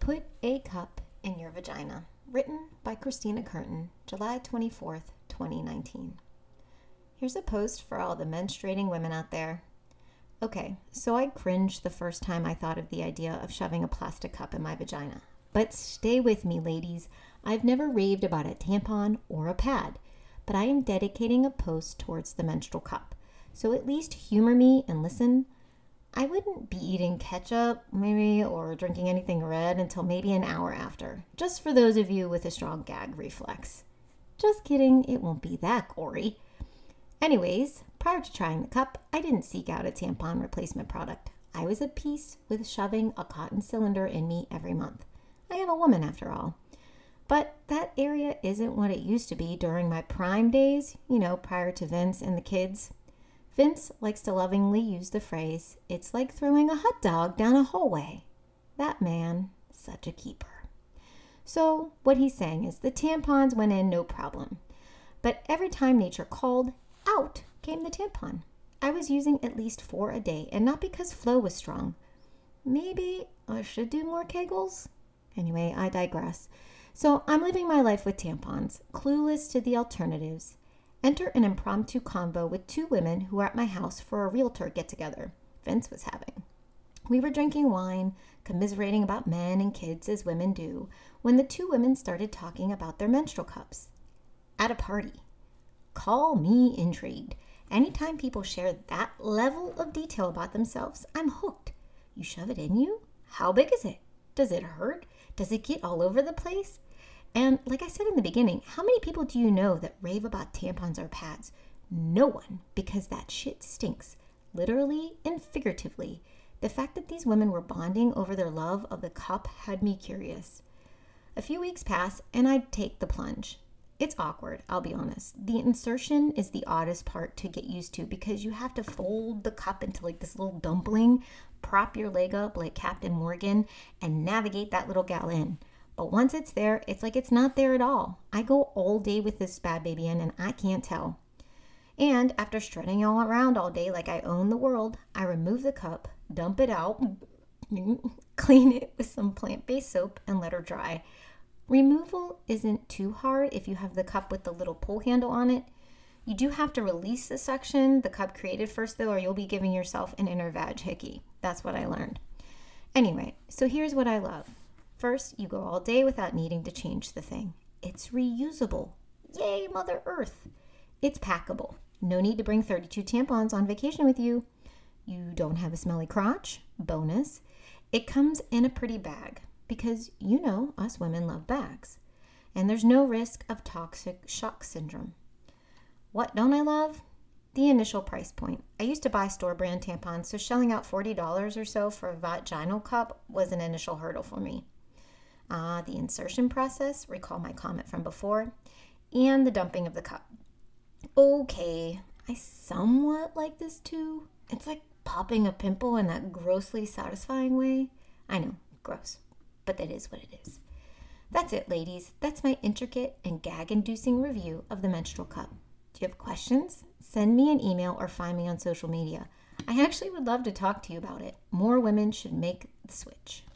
Put a Cup in Your Vagina. Written by Christina Curtin, July 24th, 2019. Here's a post for all the menstruating women out there. Okay, so I cringed the first time I thought of the idea of shoving a plastic cup in my vagina. But stay with me, ladies. I've never raved about a tampon or a pad, but I am dedicating a post towards the menstrual cup. So at least humor me and listen. I wouldn't be eating ketchup, maybe, or drinking anything red until maybe an hour after. Just for those of you with a strong gag reflex. Just kidding, it won't be that gory. Anyways, prior to trying the cup, I didn't seek out a tampon replacement product. I was at peace with shoving a cotton cylinder in me every month. I am a woman after all. But that area isn't what it used to be during my prime days, prior to Vince and the kids. Vince likes to lovingly use the phrase, "It's like throwing a hot dog down a hallway." That man, such a keeper. So what he's saying is the tampons went in no problem. But every time nature called, out came the tampon. I was using at least 4 a day, and not because flow was strong. Maybe I should do more Kegels? Anyway, I digress. So I'm living my life with tampons, clueless to the alternatives. Enter an impromptu convo with 2 women who were at my house for a realtor get-together Vince was having. We were drinking wine, commiserating about men and kids as women do, when the 2 women started talking about their menstrual cups. At a party. Call me intrigued. Anytime people share that level of detail about themselves, I'm hooked. You shove it in you? How big is it? Does it hurt? Does it get all over the place? And like I said in the beginning, how many people do you know that rave about tampons or pads? No one, because that shit stinks, literally and figuratively. The fact that these women were bonding over their love of the cup had me curious. A few weeks pass, and I'd take the plunge. It's awkward, I'll be honest. The insertion is the oddest part to get used to because you have to fold the cup into like this little dumpling, prop your leg up like Captain Morgan, and navigate that little gal in. But once it's there, it's like it's not there at all. I go all day with this bad baby in and I can't tell. And after strutting all around all day like I own the world, I remove the cup, dump it out, clean it with some plant-based soap, and let her dry. Removal isn't too hard if you have the cup with the little pull handle on it. You do have to release the suction the cup created first though, or you'll be giving yourself an inner vag hickey. That's what I learned. Anyway, so here's what I love. First, you go all day without needing to change the thing. It's reusable. Yay, Mother Earth. It's packable. No need to bring 32 tampons on vacation with you. You don't have a smelly crotch. Bonus. It comes in a pretty bag because us women love bags. And there's no risk of toxic shock syndrome. What don't I love? The initial price point. I used to buy store brand tampons, so shelling out $40 or so for a vaginal cup was an initial hurdle for me. The insertion process, recall my comment from before, and the dumping of the cup. Okay, I somewhat like this too. It's like popping a pimple in that grossly satisfying way. I know, gross, but that is what it is. That's it, ladies. That's my intricate and gag-inducing review of the menstrual cup. Do you have questions? Send me an email or find me on social media. I actually would love to talk to you about it. More women should make the switch.